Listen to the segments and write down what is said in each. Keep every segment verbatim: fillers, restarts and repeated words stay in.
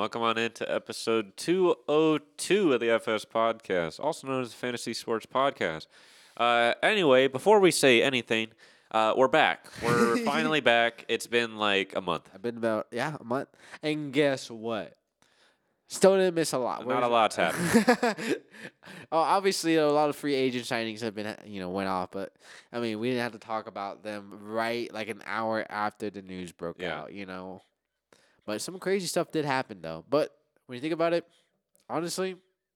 welcome on into episode two oh two of the F S Podcast, also known as the Fantasy Sports Podcast. Uh, anyway, before we say anything, uh, we're back. We're finally back. It's been like a month. I've been about, yeah, a month. And guess what? Still didn't miss a lot. Not a lot's happened. Oh, obviously, a lot of free agent signings have been, you know, went off. But, I mean, we didn't have to talk about them right like an hour after the news broke Yeah. out, you know. But some crazy stuff did happen, though. But when you think about it, honestly,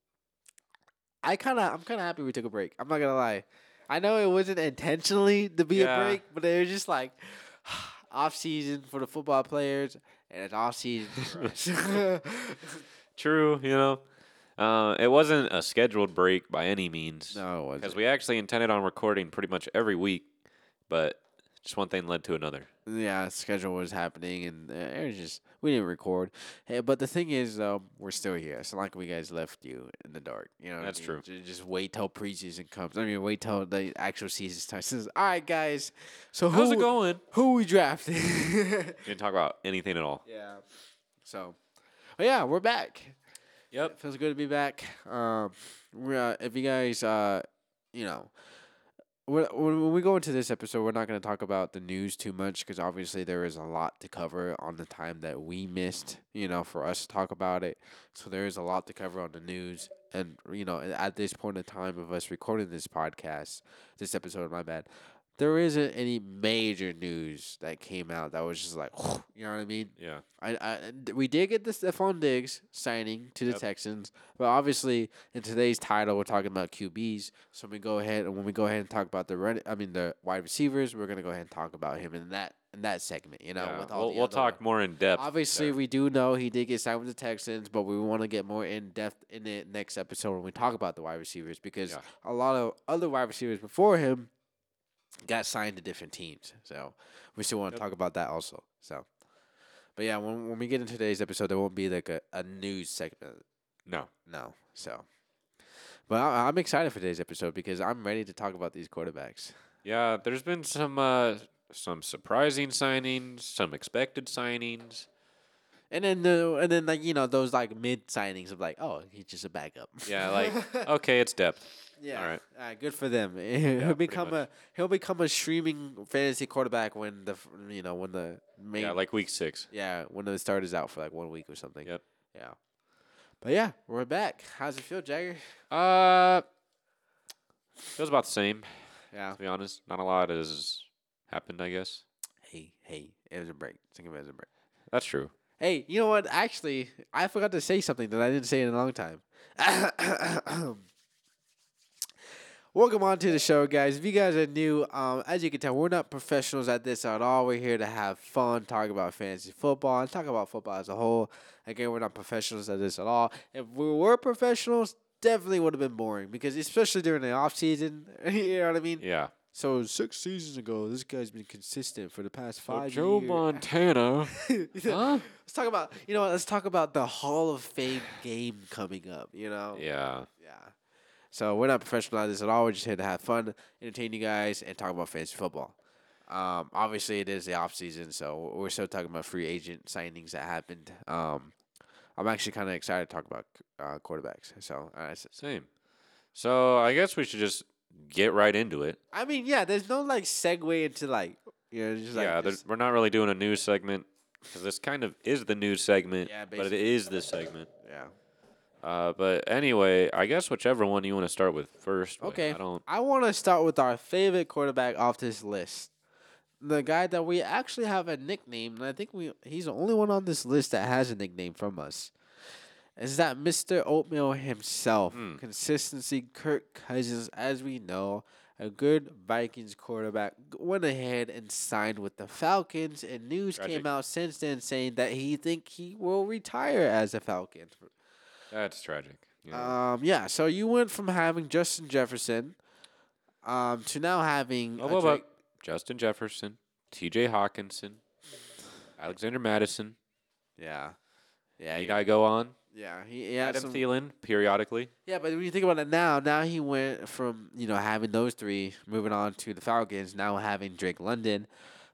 I kind of, I'm kind of happy we took a break. I'm not going to lie. I know it wasn't intentionally to be Yeah. a break, but it was just like off season for the football players and it's off season for us. True, you know. Uh, it wasn't a scheduled break by any means. No, it wasn't. Because we actually intended on recording pretty much every week, but just one thing led to another. Yeah, schedule was happening, and uh, it was just we didn't record. Hey, but the thing is, though, we're still here. It's not like we guys left you in the dark. You know, what I That's mean? true. Ju- Just wait till preseason comes. I mean, wait till the actual season starts. Says, all right, guys. So How's who it going? who we drafted? Didn't talk about anything at all. Yeah. So, but yeah, we're back. Yep. It feels good to be back. Um, we're, uh, if you guys, uh, you know, when when we go into this episode, we're not going to talk about the news too much because obviously there is a lot to cover on the time that we missed, you know, for us to talk about it. So there is a lot to cover on the news. And, you know, at this point in time of us recording this podcast, this episode, my bad, there isn't any major news that came out that was just like, you know what I mean? Yeah. I, I and we did get the Stephon Diggs signing to the Yep. Texans, but obviously in today's title we're talking about Q Bs. So we go ahead and when we go ahead and talk about the run, I mean the wide receivers, we're gonna go ahead and talk about him in that in that segment. You know, Yeah. with all We'll, the we'll other talk more in depth. Obviously, there. we do know he did get signed with the Texans, but we want to get more in depth in the next episode when we talk about the wide receivers because Yeah. a lot of other wide receivers before him got signed to different teams. So we still want to Yep. talk about that also. So, but yeah, when when we get into today's episode, there won't be like a, a news segment. No. No. So, but I, I'm excited for today's episode because I'm ready to talk about these quarterbacks. Yeah, there's been some uh, some surprising signings, some expected signings. And then the and then like you know those like mid signings of like oh he's just a backup. Yeah, like okay, it's depth. Yeah. All right. All right. Good for them. pretty he'll become much. a he'll become a streaming fantasy quarterback when the f- you know when the main Yeah, like week six. yeah when the start is out for like one week or something. Yep. Yeah. But yeah, we're back. How's it feel, Jagger? Uh, feels about the same. Yeah. To be honest, not a lot has happened. I guess Hey, hey, it was a break. Think of it as a break. that's true. Hey, you know what? Actually, I forgot to say something that I didn't say in a long time. Welcome on to the show, guys. If you guys are new, um, as you can tell, we're not professionals at this at all. We're here to have fun, talk about fantasy football, and talk about football as a whole. Again, we're not professionals at this at all. If we were professionals, definitely would have been boring because especially during the off season, you know what I mean? Yeah. So six seasons ago, this guy's been consistent for the past So five Joe years. Montana. Huh? Let's talk about you know what, let's talk about the Hall of Fame game coming up. You know, Yeah. yeah. So we're not professional at this at all. We're just here to have fun, entertain you guys, and talk about fantasy football. Um, obviously it is the off season, so we're still talking about free agent signings that happened. Um, I'm actually kind of excited to talk about uh, quarterbacks. So uh, s- Same. So I guess we should just get right into it. I mean, yeah, there's no like segue into like you know just like yeah, there- just- we're not really doing a news segment because this kind of is the news segment, Yeah, but it basically. is this segment. yeah. Uh, but anyway, I guess whichever one you want to start with first. Wait, Okay. I don't. I want to start with our favorite quarterback off this list. The guy that we actually have a nickname, and I think we he's the only one on this list that has a nickname from us. Is that Mister Oatmeal himself? Hmm. Consistency, Kirk Cousins, as we know, a good Vikings quarterback, went ahead and signed with the Falcons, and news Tragic. came out since then saying that he think he will retire as a Falcon. That's tragic. You know? Um, yeah, so you went from having Justin Jefferson um, to now having Oh, a well, Drake- but Justin Jefferson, T J Hawkinson, Alexander Madison. yeah, yeah, You he, gotta go on. yeah, he, he had Adam some, Thielen periodically. yeah, but when you think about it now, now he went from you know having those three, moving on to the Falcons, now having Drake London,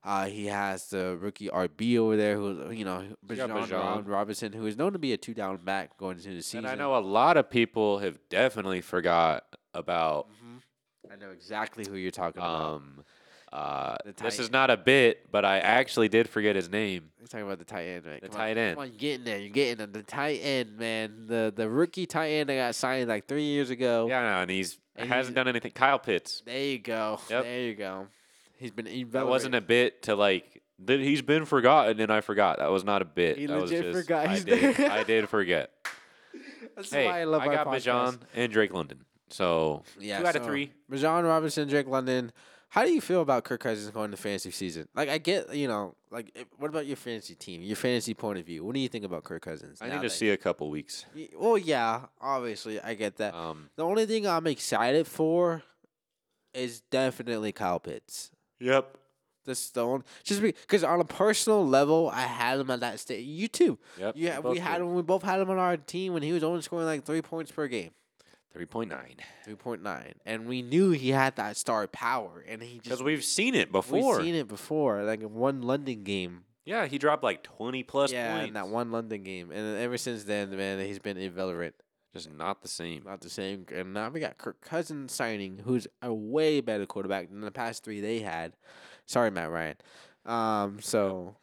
Uh, he has the rookie R B over there, who you know, Yeah, Bijan Bijan. Robinson, who is known to be a two down back going into the season. And I know a lot of people have definitely forgot about. hmm I know exactly who you're talking about. Um, uh, The this tight is not a bit, but I actually did forget his name. You're talking about the tight end, right? The Come on, tight end. Come on, you're getting there. You're getting there. The tight end, man. The the rookie tight end that got signed like three years ago. Yeah, no, and he's And hasn't he's- done anything. Kyle Pitts. There you go. Yep. There you go. He's been. That wasn't a bit to like that he's been forgotten and I forgot. That was not a bit. He that was legit just, forgot I he's did. there. I did forget. That's Hey, why I love I our got podcast. Bijan and Drake London. So Yeah, two out of so, three. Bijan Robinson, Drake London. How do you feel about Kirk Cousins going to fantasy season? Like, I get, you know, like, if- what about your fantasy team, your fantasy point of view? What do you think about Kirk Cousins? I now need to that- see a couple weeks. Y- Well, yeah, obviously, I get that. Um, The only thing I'm excited for is definitely Kyle Pitts. yep. That's the only, just because on a personal level, I had him at that stage. You too. Yep. Yeah, both we had did. him. We both had him on our team when he was only scoring like three points per game, three point nine. three point nine, and we knew he had that star power, and he Because just we've seen it before. we've seen it before, like in one London game. Yeah, he dropped like twenty plus yeah, points. in that one London game, and then ever since then, man, he's been irrelevant. Just not the same. Not the same. And now we got Kirk Cousins signing, who's a way better quarterback than the past three they had. Sorry, Matt Ryan. Um, so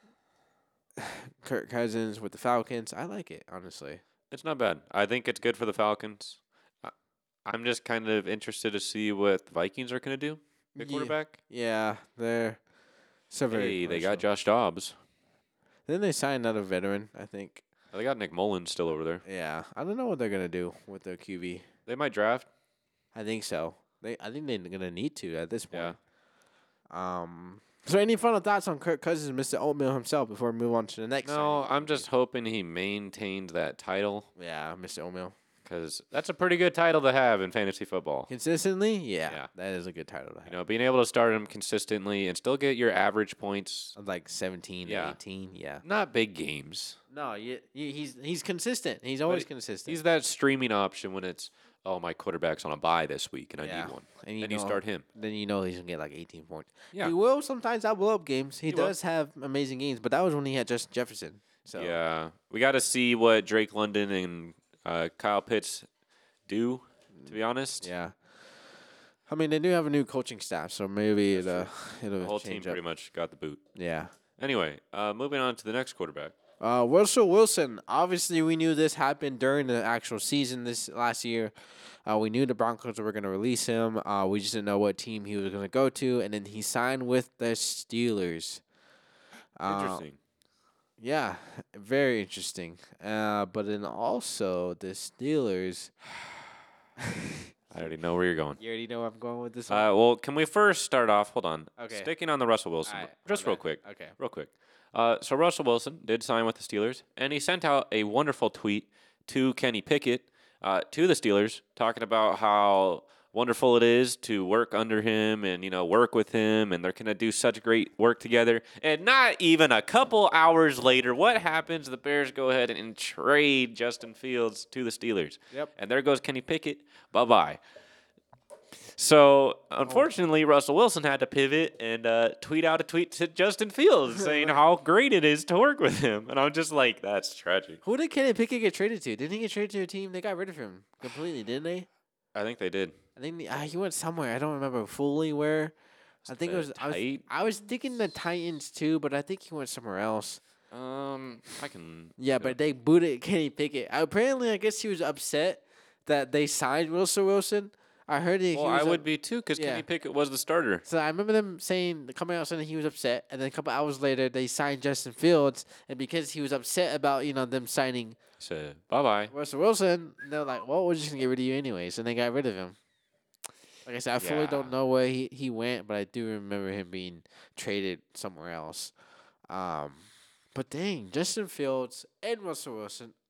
Kirk Cousins with the Falcons, I like it honestly. It's not bad. I think it's good for the Falcons. I- I'm just kind of interested to see what the Vikings are going to do. The Yeah. quarterback. Yeah, they're so very. Hey, they got commercial. Josh Dobbs. Then they signed another veteran, I think. They got Nick Mullins still over there. Yeah, I don't know what they're gonna do with their Q B. They might draft. I think so. They, I think they're gonna need to at this Yeah. point. Um. So, any final thoughts on Kirk Cousins, Mister Oatmeal himself, before we move on to the next? No, signing? I'm just hoping he maintains that title Yeah, Mister Oatmeal. because that's a pretty good title to have in fantasy football. Consistently, yeah, Yeah. that is a good title to have. You know, being able to start him consistently and still get your average points. Like seventeen, Yeah. eighteen, yeah. Not big games. No, you, you, he's he's consistent. He's always he- consistent. He's that streaming option when it's, oh, my quarterback's on a bye this week and I Yeah. need one. and you Then you know, start him. then you know he's gonna get like eighteen points. Yeah. He will sometimes have blow up games. He, He will. does have amazing games, but that was when he had Justin Jefferson. So Yeah. We got to see what Drake London and uh, Kyle Pitts do, to be honest. yeah. I mean, they do have a new coaching staff, so maybe it, uh, it'll The whole team change up. pretty much got the boot. Yeah. Anyway, uh, moving on to the next quarterback. Uh, Russell Wilson. Obviously, we knew this happened during the actual season this last year. Uh, we knew the Broncos were going to release him. Uh, we just didn't know what team he was going to go to, and then he signed with the Steelers. Uh, Interesting. Yeah, very interesting. Uh, but then also the Steelers. I already know where you're going. You already know where I'm going with this one. Uh, well, can we first start off? Hold on. Okay. Sticking on the Russell Wilson, Alright, just my real bad. quick. Okay. Real quick. Uh, so Russell Wilson did sign with the Steelers, and he sent out a wonderful tweet to Kenny Pickett, uh, to the Steelers, talking about how wonderful it is to work under him and you know work with him, and they're gonna do such great work together. And not even a couple hours later, what happens? The Bears go ahead and trade Justin Fields to the Steelers. Yep. And there goes Kenny Pickett. Bye bye. So, unfortunately, Russell Wilson had to pivot and uh, tweet out a tweet to Justin Fields saying how great it is to work with him. And I'm just like, that's tragic. Who did Kenny Pickett get traded to? Didn't he get traded to a team? They got rid of him completely, didn't they? I think they did. I think the, uh, he went somewhere. I don't remember fully where. I think it the was. I was, Tit- I was thinking the Titans too, but I think he went somewhere else. Um, I can. Yeah, but they booted Kenny Pickett. Apparently, I guess he was upset that they signed Russell Wilson. I heard he. Well, he was I up- would be too, because yeah. Kenny Pickett was the starter. So I remember them saying, coming out saying he was upset, and then a couple hours later they signed Justin Fields, and because he was upset about you know them signing So, bye bye. Russell Wilson, they're like, well, we're just gonna get rid of you anyways, and they got rid of him. Like I said, I fully don't Yeah. know where he, he went, but I do remember him being traded somewhere else. Um, but dang, Justin Fields and Russell Wilson,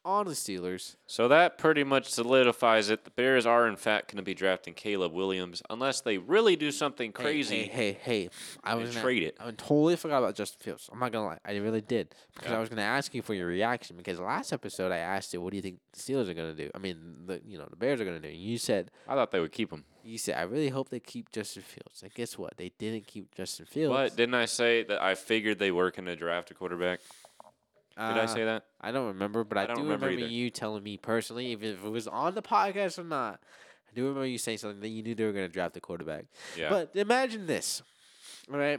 on the Steelers. So that pretty much solidifies it. The Bears are, in fact, going to be drafting Caleb Williams unless they really do something crazy. Hey, hey, hey, hey. I was and gonna, trade it. I totally forgot about Justin Fields. I'm not going to lie. I really did. Because Yeah. I was going to ask you for your reaction. Because last episode I asked you, what do you think the Steelers are going to do? I mean, the you know the Bears are going to do. And you said, I thought they would keep him. you said, I really hope they keep Justin Fields. And guess what? They didn't keep Justin Fields. But didn't I say that I figured they were going to draft a quarterback? Did I Uh, say that? I don't remember, but I, I don't do remember remember, either. you telling me personally, even if it was on the podcast or not. I do remember you saying something that you knew they were going to draft a quarterback. Yeah. But imagine this, all right?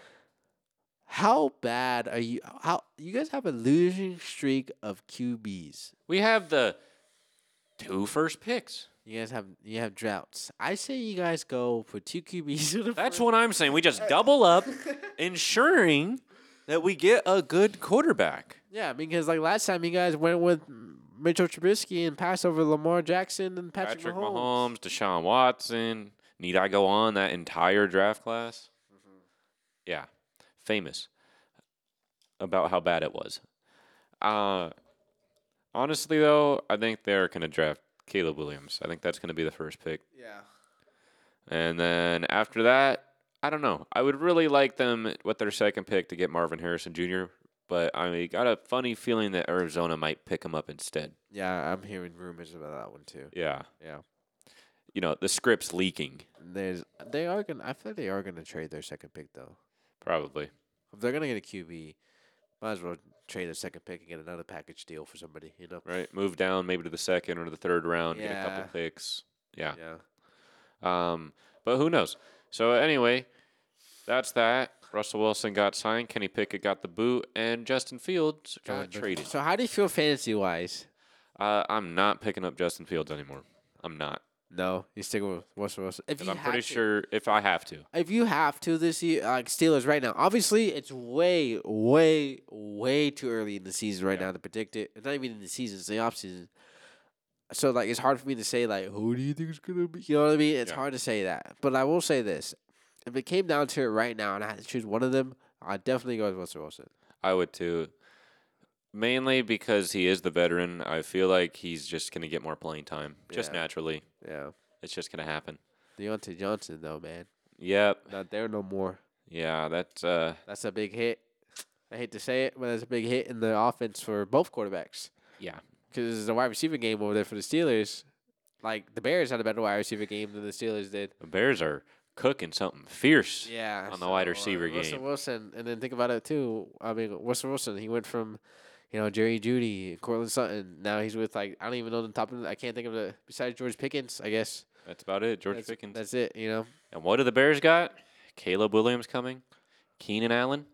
How bad are you? How you guys have a losing streak of Q Bs? we have the two first picks. You guys have you have droughts. I say you guys go for two Q Bs. In the That's first- what I'm saying. We just double up, ensuring that we get a good quarterback. Yeah, because like last time you guys went with Mitchell Trubisky and passed over Lamar Jackson and Patrick, Patrick Mahomes. Mahomes, Deshaun Watson. Need I go on that entire draft class? Mm-hmm. Yeah, famous about how bad it was. Uh, honestly, though, I think they're going to draft Caleb Williams. I think that's going to be the first pick. Yeah. And then after that, I don't know. I would really like them with their second pick to get Marvin Harrison Junior But I got a funny feeling that Arizona might pick him up instead. Yeah, I'm hearing rumors about that one too. Yeah. Yeah. You know, the script's leaking, There's they are gonna I feel like they are gonna trade their second pick though. probably. If they're gonna get a Q B, might as well trade a second pick and get another package deal for somebody, you know? Right? Move down maybe to the second or the third round, get a Yeah. couple picks. Yeah. Yeah. Um, but who knows? So anyway, that's that. Russell Wilson got signed. Kenny Pickett got the boot, and Justin Fields got traded. So how do you feel fantasy wise? Uh, I'm not picking up Justin Fields anymore. I'm not. No, you stick with Russell Wilson. If 'Cause you I'm have pretty to- sure if I have to. if you have to this year, like Steelers right now, obviously it's way, way, way too early in the season right Yeah. now to predict it. It's not even in the season; it's the off season. So like, it's hard for me to say like, who do you think is gonna be? You know what I mean? It's Yeah. hard to say that. But I will say this: if it came down to it right now, and I had to choose one of them, I'd definitely go with Russell Wilson. I would too. Mainly because he is the veteran. I feel like he's just going to get more playing time. Just Yeah. naturally. Yeah, It's just going to happen. Deontay Johnson though, man, Yep. not there no more. Yeah, that's uh That's a big hit. I hate to say it, but that's a big hit in the offense for both quarterbacks. yeah. Because the wide receiver game over there for the Steelers, like the Bears had a better wide receiver game than the Steelers did. The Bears are cooking something fierce. Yeah, on the wide so, receiver uh, Russell game. Wilson, and then think about it too. I mean, Russell Wilson, he went from, you know, Jerry Judy, Cortland Sutton. Now he's with like I don't even know the top of. The, I can't think of the besides George Pickens. I guess That's about it. George that's, Pickens. That's it. You know. And what do the Bears got? Caleb Williams coming. Keenan Allen.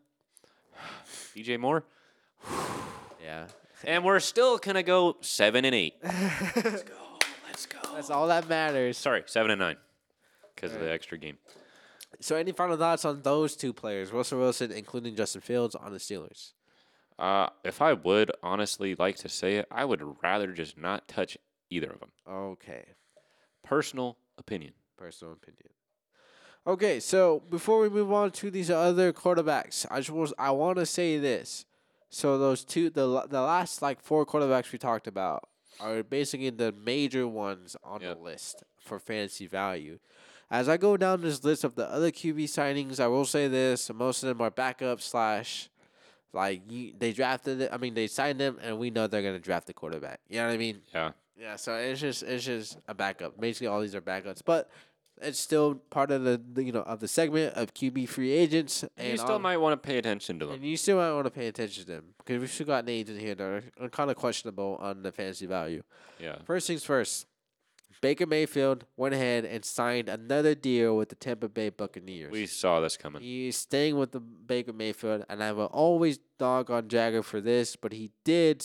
D J Moore. Yeah. And we're still going to go seven and eight. Let's go. Let's go. That's all that matters. Sorry, seven and nine. Because of the Alright. extra game. So, any final thoughts on those two players, Russell Wilson, including Justin Fields, on the Steelers? Uh, if I would honestly like to say it, I would rather just not touch either of them. Okay. Personal opinion. Personal opinion. Okay, so before we move on to these other quarterbacks, I just was I want to say this. So those two, the la- the last like four quarterbacks we talked about are basically the major ones on Yep. the list for fantasy value. As I go down this list of the other Q B signings, I will say this: most of them are backup slash, like you, they drafted it. I mean, they signed them, and we know they're gonna draft the quarterback. You know what I mean? Yeah. Yeah, so it's just it's just a backup. Basically, all these are backups, but it's still part of the, the you know of the segment of Q B free agents. And you And still all- might want to pay attention to them. and you still might want to pay attention to them because we've still got names in here that are kind of questionable on the fantasy value. Yeah. First things first, Baker Mayfield went ahead and signed another deal with the Tampa Bay Buccaneers. We saw this coming. He's staying with the Baker Mayfield, and I will always dog on Jagger for this, but he did.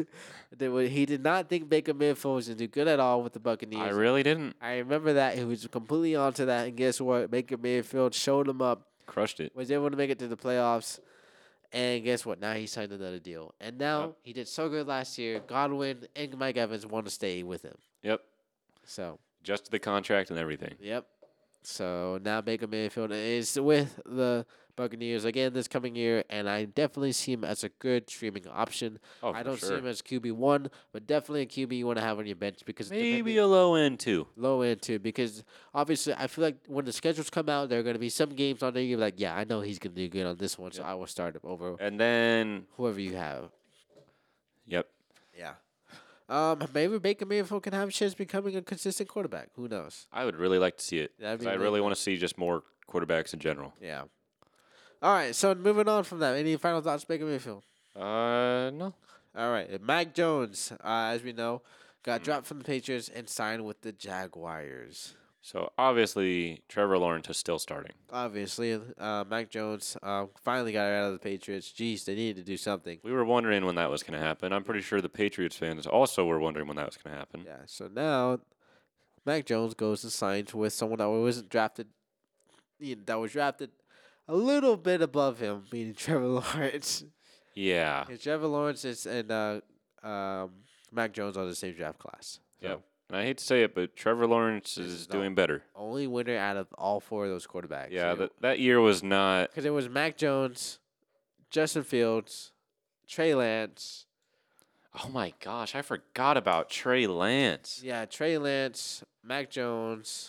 he did not think Baker Mayfield was going to do good at all with the Buccaneers. I really didn't. I remember that. He was completely onto that, and guess what? Baker Mayfield showed him up, Crushed it. was able to make it to the playoffs, and guess what? Now he signed another deal. And now Yep. he did so good last year. Godwin and Mike Evans want to stay with him. Yep. So, Just the contract and everything. yep. So now Baker Mayfield is with the Buccaneers again this coming year, and I definitely see him as a good streaming option. Oh, I for don't see sure. him as Q B one, but definitely a Q B you want to have on your bench because Maybe depending- a low end too. low end too. Because obviously, I feel like when the schedules come out, there are going to be some games on there you're like, yeah, I know he's going to do good on this one, so Yep. I will start him over And then, whoever you have. yep. Yeah. Um, maybe Baker Mayfield can have a chance of becoming a consistent quarterback. Who knows? I would really like to see it. That'd 'Cause be I really really good. want to see just more quarterbacks in general. Yeah. All right. So moving on from that, any final thoughts, Baker Mayfield? Uh, no. All right. Mac Jones, uh, as we know, got Mm. dropped from the Patriots and signed with the Jaguars. So obviously, Trevor Lawrence is still starting. Obviously, uh, Mac Jones uh, finally got out of the Patriots. Jeez, they needed to do something. We were wondering when that was going to happen. I'm pretty sure the Patriots fans also were wondering when that was going to happen. Yeah. So now, Mac Jones goes and signs with someone that wasn't drafted. you know, That was drafted a little bit above him, meaning Trevor Lawrence. Yeah. And Trevor Lawrence is and uh, um, Mac Jones are the same draft class. So Yep. And I hate to say it, but Trevor Lawrence This is is doing not- better. only winner out of all four of those quarterbacks. Yeah, that, that year was not. Because it was Mac Jones, Justin Fields, Trey Lance. Oh my gosh, I forgot about Trey Lance. Yeah, Trey Lance, Mac Jones,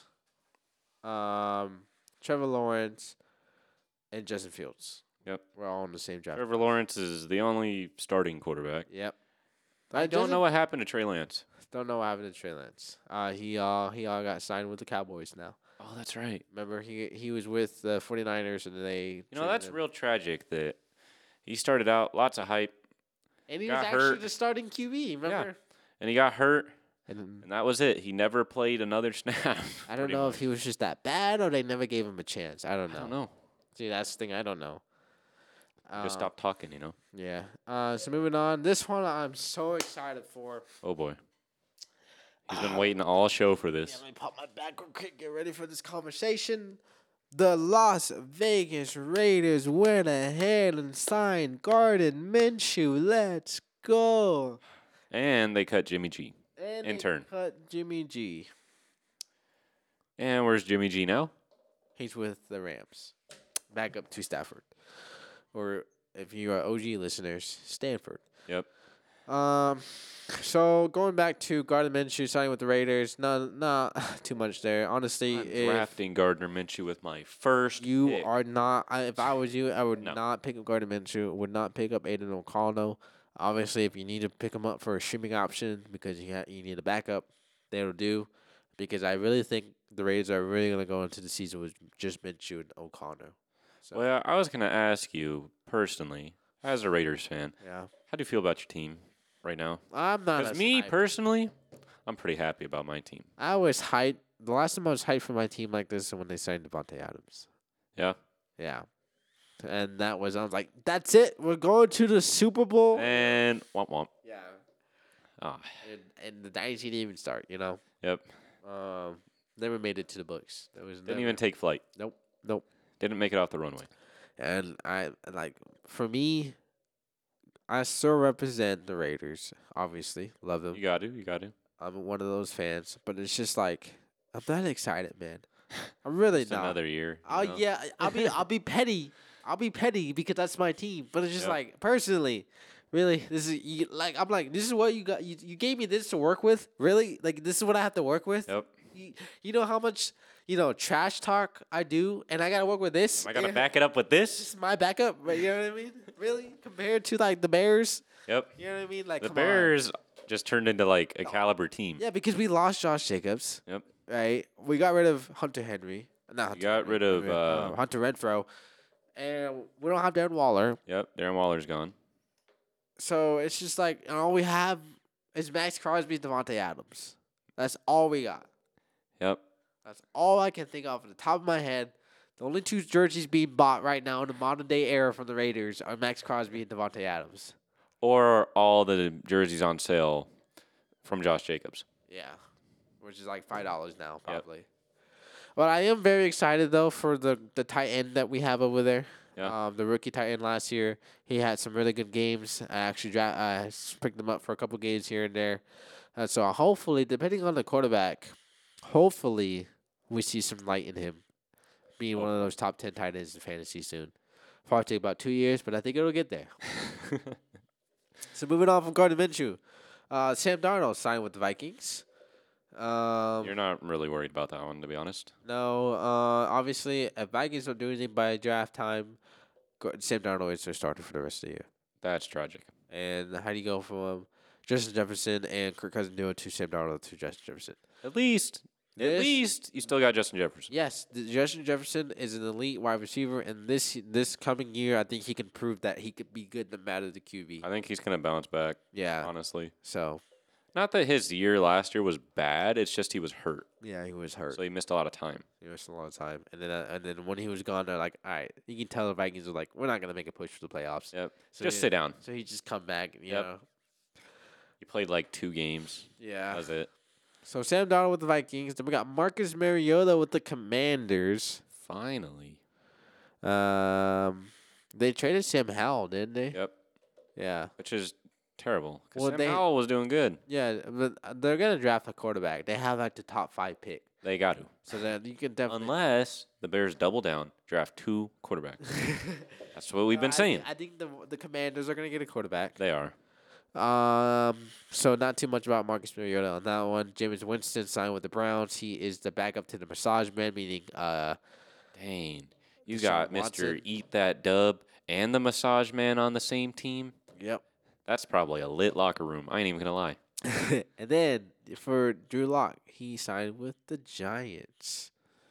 um, Trevor Lawrence, and Justin Fields. Yep. We're all in the same draft. Trevor Lawrence is the only starting quarterback. Yep. I don't know what happened to Trey Lance. Don't know what happened to Trey Lance. Uh, he uh he all got signed with the Cowboys now. Oh, that's right. Remember he he was with the 49ers and they You know, traded that's him. real tragic that he started out lots of hype And he got was actually hurt. the starting Q B. Remember? and he got hurt, And and that was it. He never played another snap. I don't pretty know much. if he was just that bad or they never gave him a chance. I don't know. I don't know. See, that's the thing. I don't know. Just Uh, stop talking, you know. Yeah. Uh, so moving on. This one I'm so excited for. Oh boy. He's been Ah. waiting all show for Yeah, this. let me pop my back real quick. Get ready for this conversation. The Las Vegas Raiders went ahead and signed Gardner Minshew. Let's go. And they cut Jimmy G. And they Intern. cut Jimmy G. And where's Jimmy G now? He's with the Rams. Back up to Stafford. Or if you are O G listeners, Stanford. Yep. Um, so going back to Gardner Minshew signing with the Raiders, not not too much there. Honestly, I'm if drafting Gardner Minshew with my first you pick. are not, I, if I was you, I would No. not pick up Gardner Minshew. Would not pick up Aiden O'Connell. Obviously, if you need to pick him up for a streaming option because you ha- you need a backup, that'll do. Because I really think the Raiders are really gonna go into the season with just Minshew and O'Connell. So Well, I was going to ask you personally, as a Raiders fan, yeah, how do you feel about your team right now? I'm not. Because as me hyped. personally, I'm pretty happy about my team. I was hyped. The last time I was hyped for my team like this is when they signed Devontae Adams. Yeah. Yeah. And that was, I was like, that's it. We're going to the Super Bowl. And womp womp. yeah. Ah, And, and the dynasty didn't even start, you know? yep. Um, never made it to the books. There was Didn't never, even take flight. Nope. Nope. Didn't make it off the runway. And I, like, for me, I still represent the Raiders, obviously. Love them. You got to. You got to. I'm one of those fans. But it's just like, I'm not excited, man. I'm really It's not. another year. you Oh know? yeah, I'll be I'll be petty. I'll be petty because that's my team. But it's just Yep. like personally, really, this is you, like I'm like this is what you got. You, you gave me this to work with. Really, like this is what I have to work with. Yep. You, you know how much you know trash talk I do, and I gotta work with this. I got to Yeah, back it up with This this. is my backup. Right? You know what I mean? Really, compared to like the Bears. Yep. You know what I mean? Like The come on. Bears just turned into like a caliber team. Yeah, because we lost Josh Jacobs. Yep. Right. We got rid of Hunter Henry. Not Hunter got Henry, rid of, uh, uh, Hunter Renfro, and we don't have Darren Waller. Yep. Darren Waller's gone. So it's just like and all we have is Max Crosby, Devontae Adams. That's all we got. Yep. That's all I can think of at the top of my head. The only two jerseys being bought right now in the modern day era from the Raiders are Max Crosby and Devontae Adams. Or all the jerseys on sale from Josh Jacobs. Yeah, which is like five dollars now probably. But I am very excited though for the the tight end that we have over there. Yeah. Um, the rookie tight end last year, he had some really good games. I actually dra- I s- picked him up for a couple games here and there. Uh, so hopefully, depending on the quarterback, hopefully we see some light in him being one of those top ten tight ends in fantasy soon. Probably take about two years, but I think it'll get there. So moving on from Gardner Minshew, uh, Sam Darnold signed with the Vikings. Um, You're not really worried about that one, to be honest. no, uh, obviously, if Vikings don't do anything by draft time, Gar- Sam Darnold is their starter for the rest of the year. That's tragic. And how do you go from Justin Jefferson and Kirk Cousins doing to Sam Darnold to Justin Jefferson? At least, at This- least you still got Justin Jefferson. Yes, the Justin Jefferson is an elite wide receiver, and this this coming year, I think he can prove that he could be good no matter the Q B. I think he's gonna bounce back. Yeah, Honestly, so not that his year last year was bad. It's just he was hurt, yeah, he was hurt. so he missed a lot of time. He missed a lot of time, and then uh, and then when he was gone, they're like, all right, you can tell the Vikings were like, we're not gonna make a push for the playoffs. Yep. So just he- sit down. So he just come back, you Yep. know. He played like two games. Yeah. That's it. So Sam Darnold with the Vikings. Then we got Marcus Mariota with the Commanders. Finally. Um, they traded Sam Howell, didn't they? Yep. Yeah. Which is terrible. Because Well, Sam they- Howell was doing good. Yeah, but uh, they're gonna draft a quarterback. They have like the top five pick, They got to. so that you can definitely. Unless the Bears double down, draft two quarterbacks. That's what we've been I thi- saying. I think the the Commanders are gonna get a quarterback. They are. Um, so not too much about Marcus Mariota on that one. Jameis Winston signed with the Browns. He is the backup to the massage man, meaning uh, Dang. You Deshaun got Mister Watson. Eat That Dub and the Massage Man on the same team. yep. That's probably a lit locker room. I ain't even going to lie. And then for Drew Lock, he signed with the Giants.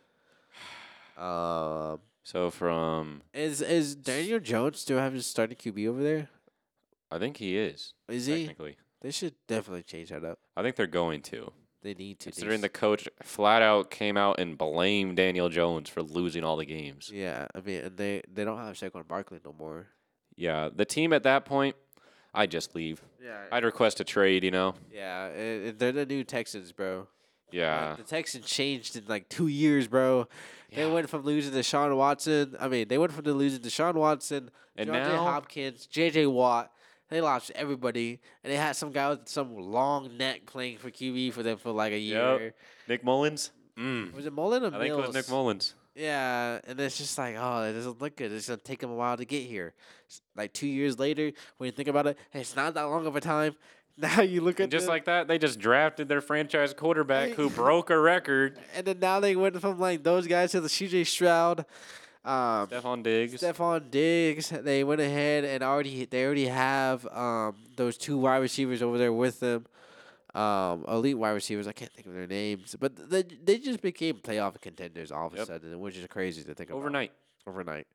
Um, So from, is is Daniel Jones still have his starting Q B over there? I think he is. Is he? Technically. They should definitely change that up. I think they're going to. They need to. They Considering the s- coach flat out came out and blamed Daniel Jones for losing all the games. yeah, I mean, and they they don't have Saquon Barkley no more. Yeah, the team at that point, I'd just leave. Yeah, I'd request a trade, you know? yeah, it, it- they're the new Texans, bro. Yeah. Like, the Texans changed in like two years, bro. They Yeah. went from losing to Sean Watson. I mean, they went from the losing to Sean Watson, And J J now- Hopkins, J J Watt. They lost everybody, and they had some guy with some long neck playing for Q B for them for like a Yep. year. Nick Mullins? Mm. Was it Mullen or I think it was Mills? Nick Mullins. Yeah, and it's just like, oh, it doesn't look good. It's gonna take them a while to get here. S- Like two years later, when you think about it, it's not that long of a time. Now you look at And just the- like that, they just drafted their franchise quarterback who broke a record, and then now they went from like those guys to the C J Stroud, um, Stephon Diggs. Stephon Diggs. They went ahead and already they already have um those two wide receivers over there with them, um, elite wide receivers. I can't think of their names, but they they just became playoff contenders all of a Yep. sudden, which is crazy to think about. Overnight. overnight.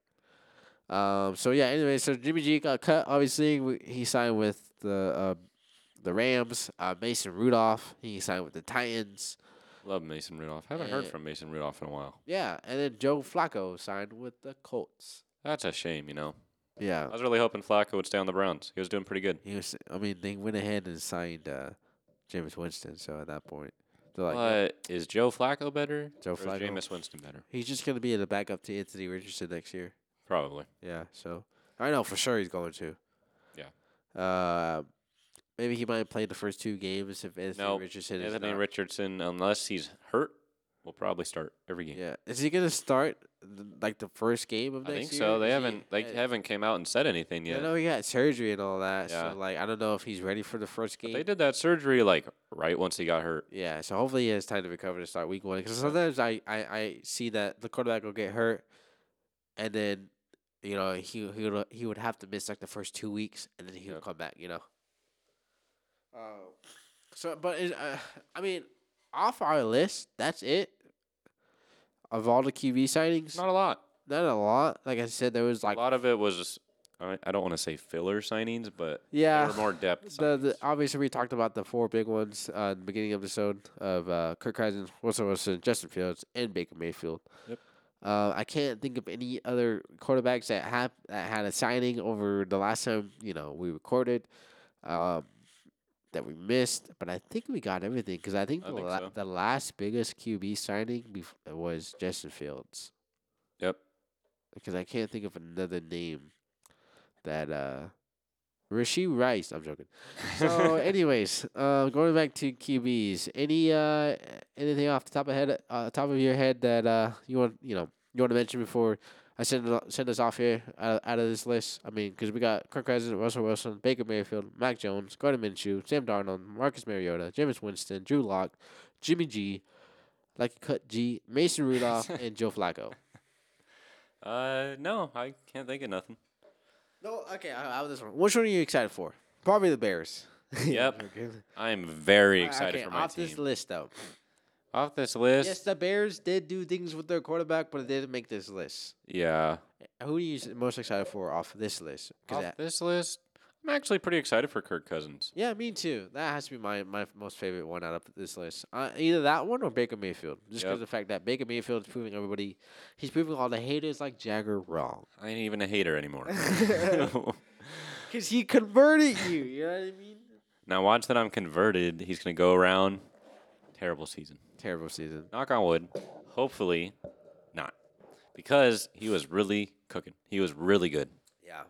Um. So yeah. Anyway, so Jimmy G got cut. Obviously, we, he signed with the uh, the Rams. Uh, Mason Rudolph. He signed with the Titans. Love Mason Rudolph. Haven't heard Eh. from Mason Rudolph in a while. Yeah, and then Joe Flacco signed with the Colts. That's a shame, you know. I Yeah, was really hoping Flacco would stay on the Browns. He was doing pretty good. he was. I mean, they went ahead and signed uh, Jameis Winston. So at that point, they're like, But is Joe Flacco better? Joe or Flacco. is Jameis Winston better? he's just gonna be the backup to Anthony Richardson next year. Probably. Yeah, so I know for sure he's going to. Yeah. Uh, maybe he might play the first two games if Anthony No, Richardson is Anthony not. Richardson, unless he's hurt, will probably start every game. Yeah, is he gonna start th- like the first game of I next think year? so. They Is he- haven't they uh, haven't came out and said anything I yet. know he got surgery and all that. Yeah. So like, I don't know if he's ready for the first But game. they did that surgery like right once he got hurt. Yeah, so hopefully he has time to recover to start week one. Because sometimes I, I, I see that the quarterback will get hurt, and then, you know, he he would he would have to miss like the first two weeks, and then he would Yep. come back. You know. Uh, so, but is, uh, I mean, off our list, that's it. Of all the Q B signings, Not a lot. not a lot. Like I said, there was like a lot of it was I I don't want to say filler signings, but yeah. there were more depth. The, the signings. obviously we talked about the four big ones uh, in the beginning of the episode of uh, Kirk Cousins, Wilson Wilson, Justin Fields, and Baker Mayfield. Yep. Uh, I can't think of any other quarterbacks that have that had a signing over the last time you know we recorded, um, that we missed. But I think we got everything because I think, I the, think la- so. the last biggest Q B signing bef- was Justin Fields. Yep. Because I can't think of another name that uh Rasheed Rice. I'm joking. So, anyways, uh, going back to Q Bs, any uh anything off the top of head, uh, top of your head that uh you want you know you want to mention before I send it, send us off here out, out of this list? I mean, because we got Kirk Cousins, Russell Wilson, Baker Mayfield, Mac Jones, Gardner Minshew, Sam Darnold, Marcus Mariota, Jameis Winston, Drew Lock, Jimmy G, like a cut G, Mason Rudolph, and Joe Flacco. Uh, no, I can't think of nothing. No, okay, I, I have this one. Which one are you excited for? Probably the Bears. Yep. Okay. I am very Uh, excited okay, for my off team. this list, though. Off this list, Yes, the Bears did do things with their quarterback, but it didn't make this list. yeah. Who are you s- most excited for off this list? 'Cause Off that- this list, I'm actually pretty excited for Kirk Cousins. yeah, me too. That has to be my, my most favorite one out of this list. Uh, either that one or Baker Mayfield. Just because Yep. of the fact that Baker Mayfield is proving everybody, he's proving all the haters like Jagger wrong. I ain't even a hater anymore. Because he converted you, you know what I mean? Now watch that I'm converted. He's gonna go around. Terrible season. Terrible season. Knock on wood. Hopefully, not, because he was really cooking. He was really good. Yeah.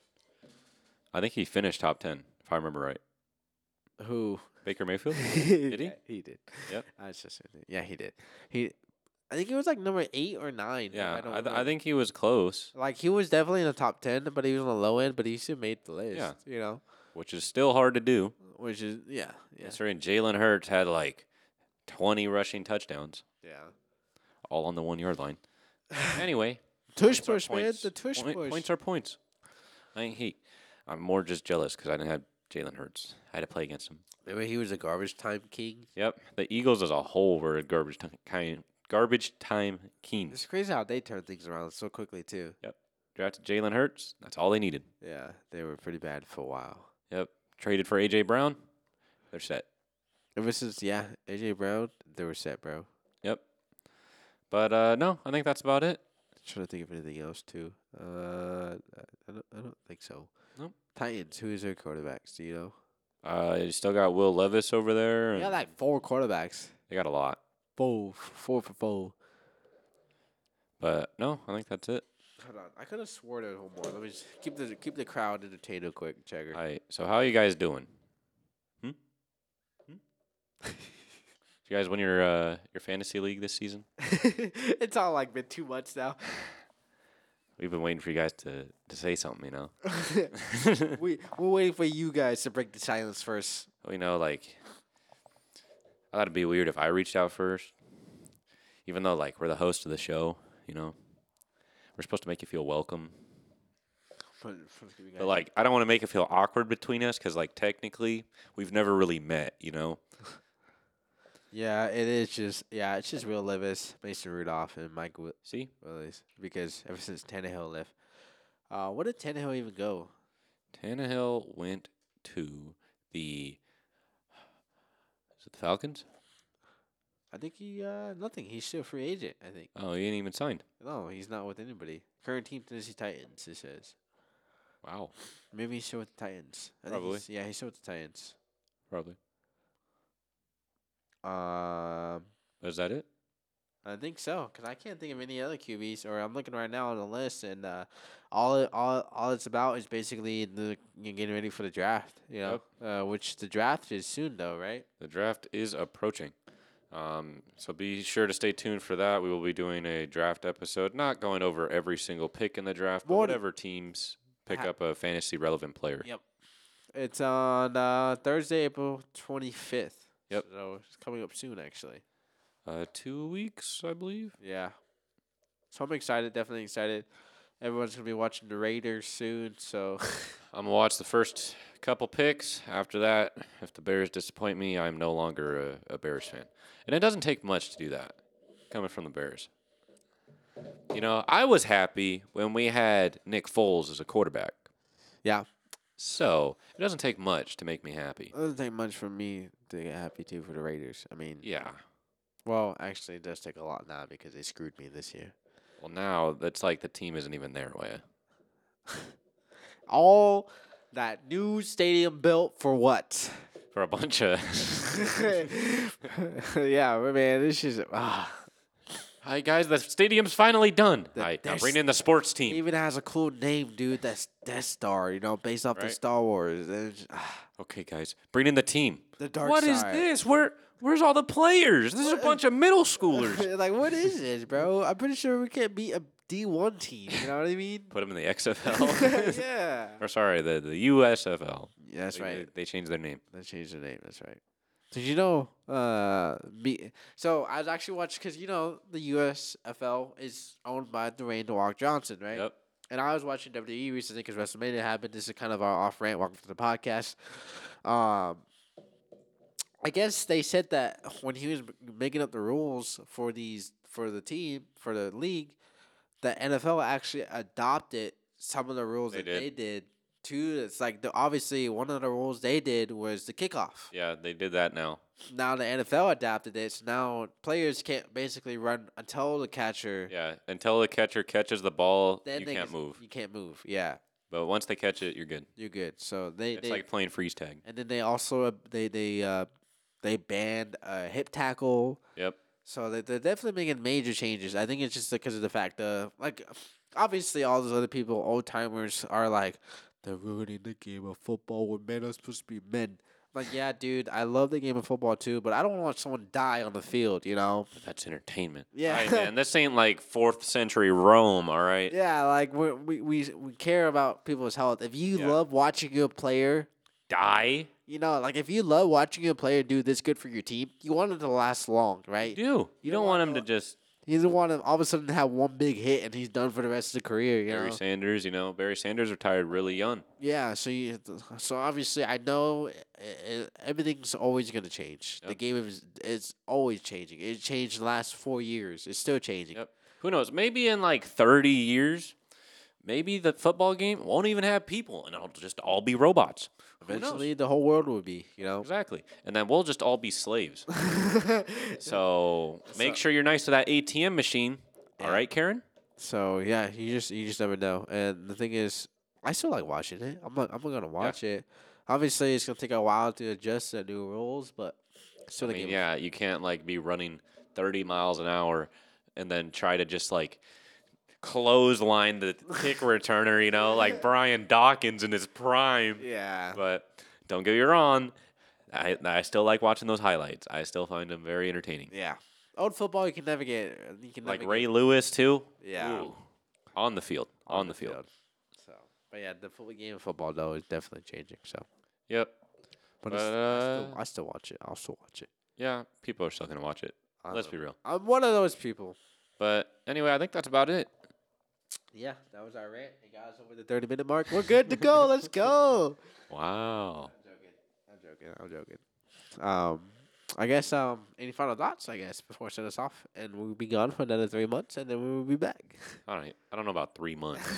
I think he finished top ten, if I remember right. Who? Baker Mayfield. Did he? Yeah, he did. Yep. I was just yeah, he did. He, I think he was like number eight or nine. Yeah, I, I, don't th- know. I think he was close, like he was definitely in the top ten, but he was on the low end. But he still made the list. Yeah. You know, which is still hard to do. which is yeah, yeah, Considering Jalen Hurts had like twenty rushing touchdowns, yeah. all on the one yard line. Anyway, Tush points are push, man. points. The tush Point- push. Points are points. I ain't hate. I'm more just jealous because I didn't have Jalen Hurts. I had to play against him. Remember, he was a garbage time king. Yep. The Eagles as a whole were a garbage time kind garbage time king. It's crazy how they turn things around so quickly too. Drafted Jalen Hurts. That's all they needed. Yeah, they were pretty bad for a while. Yep. Traded for A J Brown. They're set. Ever since yeah, A J Brown, they were set, bro. Yep. But uh, no, I think that's about it. Trying to think of anything else too. Uh, I don't, I don't think so. Nope. Titans. Who is their quarterbacks? Do you know? Uh, you still got Will Levis over there. They got and like four quarterbacks. they got a lot. Four, four for four. But no, I think that's it. Hold on, I could have swore there was one more. Let me just keep the keep the crowd entertained real quick, Checker. All right. So how are you guys doing? Hmm. Hmm? Did you guys win your uh, your fantasy league this season? It's all like been two months now. We've been waiting for you guys to, to say something, you know. we we're waiting for you guys to break the silence first. We know, like, I thought it'd be weird if I reached out first, even though, like, we're the host of the show, you know. We're supposed to make you feel welcome. For- for you guys. But, like, I don't want to make it feel awkward between us because, like, technically, we've never really met, you know. yeah, it is just yeah, it's just Will Levis, Mason Rudolph, and Mike Wi- See? Willis because ever since Tannehill left, uh, where did Tannehill even go? Tannehill went to the, is it the Falcons? I think he uh nothing. He's still a free agent. I think Oh, he ain't even signed. no, he's not with anybody. Current team Tennessee Titans. It says Wow. maybe he's still with the Titans. I think Probably. he's- yeah, he's still with the Titans. Probably. Um. Is that it? I think so, cause I can't think of any other Q Bs. Or I'm looking right now on the list, and uh, all it, all all it's about is basically the you getting ready for the draft. You know, uh, which the draft is soon, though, right? The draft is approaching. Um, so be sure to stay tuned for that. We will be doing a draft episode, not going over every single pick in the draft, but What- whatever teams pick Ha- up a fantasy relevant player. Yep. It's on uh, Thursday, April twenty-fifth. Yep. So it's coming up soon, actually. Uh, two weeks, I believe. Yeah. So I'm excited, definitely excited. Everyone's gonna be watching the Raiders soon, so I'm gonna watch the first couple picks. After that, if the Bears disappoint me, I'm no longer a, a Bears fan. And it doesn't take much to do that, coming from the Bears. You know, I was happy when we had Nick Foles as a quarterback. yeah. So it doesn't take much to make me happy. It doesn't take much for me to get happy too for the Raiders. I mean, Yeah. well, actually, it does take a lot now because they screwed me this year. Well, now that's like the team isn't even there, way. All that new stadium built for what? For a bunch of. yeah, but man, this is ah. Hi guys, the stadium's finally done. The All right, now Death- bring in the sports team. Even has a cool name, dude. That's Death Star, you know, based off the Right. Star Wars. And it's just, ah, Okay, guys, bring in the team. the dark What is side. this? Where Where's all the players? This is a bunch of middle schoolers. Like, what is this, bro? I'm pretty sure we can't beat a D one team. You know what I mean? Put them in the X F L. Yeah. Or sorry, the, the U S F L. Yeah, that's They- right. They, they changed their name. They changed their name. That's right. Did you know? Uh, be, so I was actually watching because you know the U S F L is owned by Dwayne The Rock Johnson, right? Yep. And I was watching W W E recently because WrestleMania happened. This is kind of our off rant. Welcome to the podcast. Um, I guess they said that when he was m- making up the rules for these for the team for the league, the N F L actually adopted some of the rules They that did. they did too. It's like the, obviously one of the rules they did was the kickoff. Yeah, they did that now. Now the N F L adapted it, so now players can't basically run until the catcher. Yeah, until the catcher catches the ball, Then you they can't can- move. You can't move. Yeah, But once they catch it, you're good. you're good. So they It's they like playing freeze tag. and then they also uh, they they uh they banned uh, hip tackle. Yep. So they they're definitely making major changes. I think it's just because of the fact uh like obviously all those other people old timers are like they're ruining the game of football when men are supposed to be men. Like yeah, dude, I love the game of football too, but I don't want someone die on the field. You know. But that's entertainment. Yeah. All right, man. This ain't like fourth century Rome, all right? Yeah, like we we we we care about people's health. If you Yeah. love watching a player, Die? you know, like if you love watching a player do this good for your team, you want it to last long, right? You do. You don't want him to just You don't want to all of a sudden have one big hit and he's done for the rest of the career. You Barry know? Sanders, you know, Barry Sanders retired really young. Yeah. So you, so obviously, I know i i everything's always gonna change. The Yep. game is it's always changing. It changed the last four years. It's still changing. Yep. Who knows? Maybe in like thirty years, maybe the football game won't even have people and it'll just all be robots. Who knows? Eventually, the whole world will be. You know. Exactly. And then we'll just all be slaves. So make So- sure you're nice to that A T M machine. All Yeah. right, Karen? So yeah, you just you just never know. And the thing is, I still like watching it. I'm not I'm not gonna watch it. Obviously, it's gonna take a while to adjust to new rules, but still I the mean, game. yeah, you can't like be running thirty miles an hour and then try to just like clothesline the kick returner, you know, like Brian Dawkins in his prime. Yeah. But don't get me wrong, I I still like watching those highlights. I still find them very entertaining. Yeah. Old football, you can never get. You can Like never Ray get, Lewis too. Yeah. Ooh. On the field. On, the field. So, but yeah, the full game of football though is definitely changing. So, Yep. but, But, it's, I, still, uh, I still watch it. I'll still watch it. Yeah, people are still gonna watch it. I Let's know. be real. I'm one of those people. But anyway, I think that's about it. Yeah, that was our rant. Hey guys, over the thirty minute mark. We're good to go. Let's go. Wow. I'm joking. I'm joking. I'm joking. Um, I guess um, any final thoughts? I guess before I set us off, and we'll be gone for another three months, and then we will be back. All right. I don't know about three months.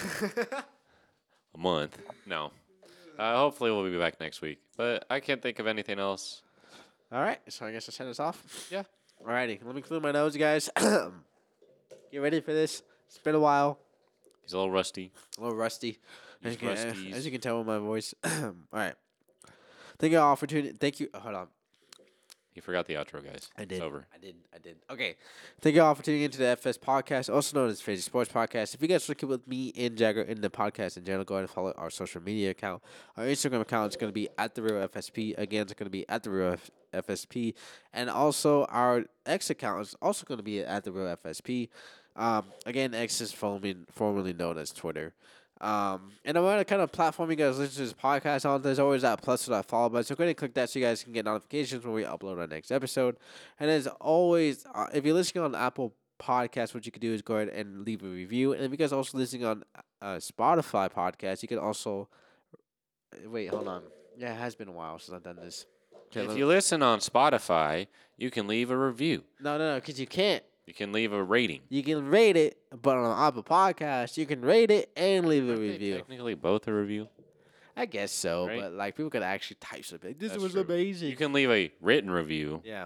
A month. No. Uh, hopefully we'll be back next week. But I can't think of anything else. All right, so I guess I'll set us off. Yeah. Alrighty, let me clear my nose, guys. Get ready for this. It's been a while. He's a little rusty. A little rusty. As He's you, can, rusties. as you can tell with my voice. All right. Thank you all for tuning. Thank you. Hold on. He forgot the outro, guys. I did. It's over. I did. I did. Okay. Thank you all for tuning into the F S Podcast, also known as Fantasy Sports Podcast. If you guys want to keep with me and Jagger in the podcast in general, go ahead and follow our social media account. Our Instagram account is going to be at the real F S P. Again, it's going to be at the real F- FSP, and also our X account is also going to be at the real F S P. Um, again, X is formerly formerly known as Twitter. Um, and no matter kind of platform you guys listen to this podcast on, there's always that plus or that follow button. So go ahead and click that so you guys can get notifications when we upload our next episode. And as always, uh, if you're listening on Apple Podcasts, what you can do is go ahead and leave a review. And if you guys are also listening on uh, Spotify Podcast, you can also wait. Hold on. Yeah, it has been a while since I've done this. Okay, If let- you listen on Spotify, you can leave a review. no, no, no, because you can't. You can leave a rating. You can rate it, but on Apple Podcast, you can rate it and leave a Aren't they review. technically both a review. I guess so, Right? but like people could actually type something. This That's was true. amazing. You can leave a written review. Yeah.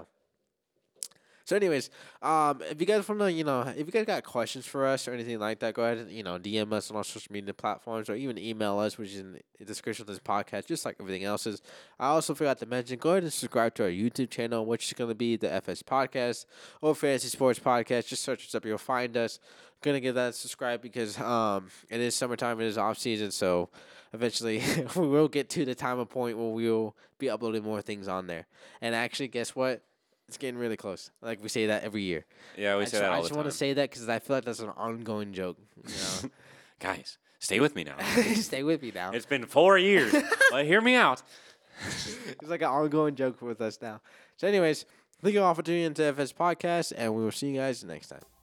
So, anyways, um, if you guys want to, you know, if you guys got questions for us or anything like that, go ahead and, you know, D M us on our social media platforms or even email us, which is in the description of this podcast, just like everything else is. I also forgot to mention, go ahead and subscribe to our YouTube channel, which is going to be the F S Podcast or Fantasy Sports Podcast. Just search us up, you'll find us. Gonna give that a subscribe because um, it is summertime, it is off season, so eventually we will get to the time of point where we will be uploading more things on there. And actually, guess what? It's getting really close. Like we say that every year. Yeah, we I say just, that all I the just time. want to say that because I feel like that's an ongoing joke. You know? Guys, stay with me now. Stay with me now. It's been four years. But hear me out. It's like an ongoing joke with us now. So, anyways, thank you all for tuning into F S Podcast, and we will see you guys next time.